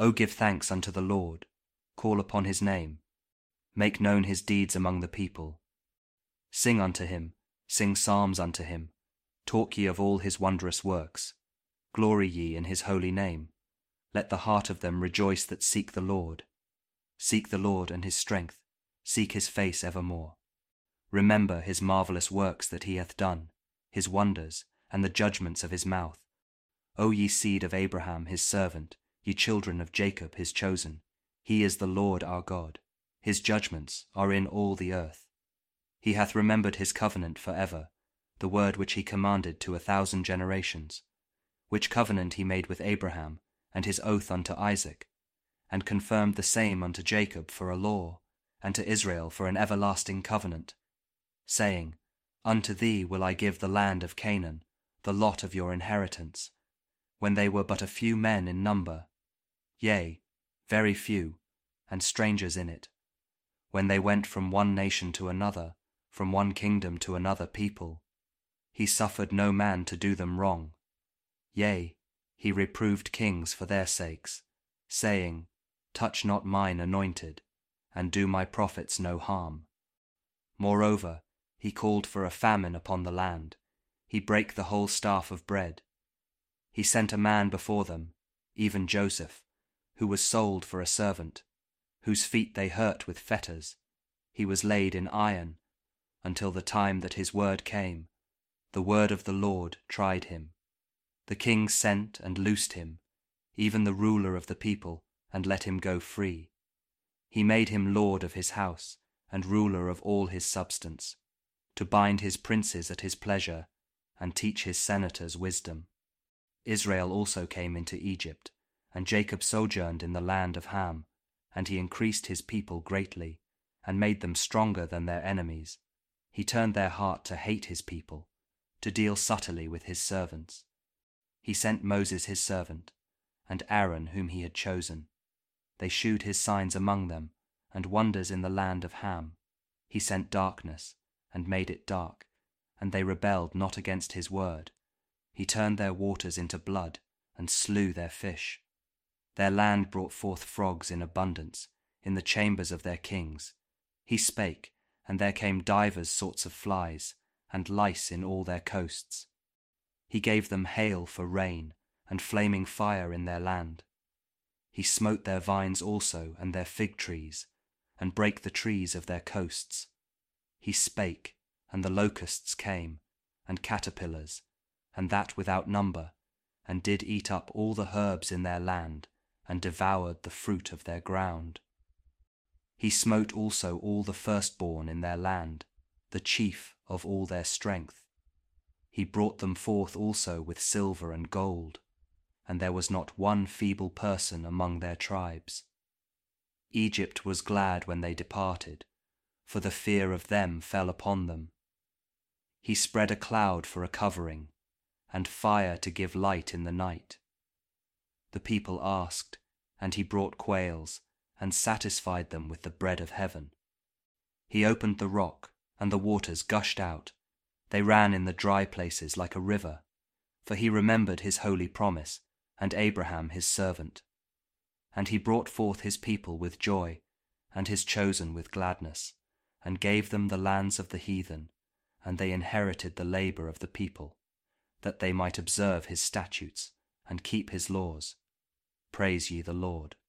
O give thanks unto the Lord, call upon his name, make known his deeds among the people. Sing unto him, sing psalms unto him, talk ye of all his wondrous works. Glory ye in his holy name. Let the heart of them rejoice that seek the Lord. Seek the Lord and his strength, seek his face evermore. Remember his marvellous works that he hath done, his wonders, and the judgments of his mouth. O ye seed of Abraham his servant, ye children of Jacob his chosen, he is the Lord our God. His judgments are in all the earth. He hath remembered his covenant for ever, the word which he commanded to 1,000 generations, which covenant he made with Abraham, and his oath unto Isaac, and confirmed the same unto Jacob for a law, and to Israel for an everlasting covenant, saying, Unto thee will I give the land of Canaan, the lot of your inheritance, when they were but a few men in number, yea, very few, and strangers in it, when they went from one nation to another, from one kingdom to another people. He suffered no man to do them wrong. Yea, he reproved kings for their sakes, saying, Touch not mine anointed, and do my prophets no harm. Moreover, he called for a famine upon the land. He brake the whole staff of bread. He sent a man before them, even Joseph, who was sold for a servant, whose feet they hurt with fetters. He was laid in iron, until the time that his word came. The word of the Lord tried him. The king sent and loosed him, even the ruler of the people, and let him go free. He made him lord of his house, and ruler of all his substance, to bind his princes at his pleasure, and teach his senators wisdom. Israel also came into Egypt, and Jacob sojourned in the land of Ham, and he increased his people greatly, and made them stronger than their enemies. He turned their heart to hate his people, to deal subtly with his servants. He sent Moses his servant, and Aaron whom he had chosen. They shewed his signs among them, and wonders in the land of Ham. He sent darkness, and made it dark, and they rebelled not against his word. He turned their waters into blood, and slew their fish. Their land brought forth frogs in abundance, in the chambers of their kings. He spake, and there came divers sorts of flies, and lice in all their coasts. He gave them hail for rain, and flaming fire in their land. He smote their vines also, and their fig trees, and brake the trees of their coasts. He spake, and the locusts came, and caterpillars, and that without number, and did eat up all the herbs in their land, and devoured the fruit of their ground. He smote also all the firstborn in their land, the chief of all their strength. He brought them forth also with silver and gold, and there was not one feeble person among their tribes. Egypt was glad when they departed, for the fear of them fell upon them. He spread a cloud for a covering, and fire to give light in the night. The people asked, and he brought quails, and satisfied them with the bread of heaven. He opened the rock, and the waters gushed out. They ran in the dry places like a river, for he remembered his holy promise, and Abraham his servant. And he brought forth his people with joy, and his chosen with gladness, and gave them the lands of the heathen, and they inherited the labour of the people, that they might observe his statutes, and keep his laws. Praise ye the Lord.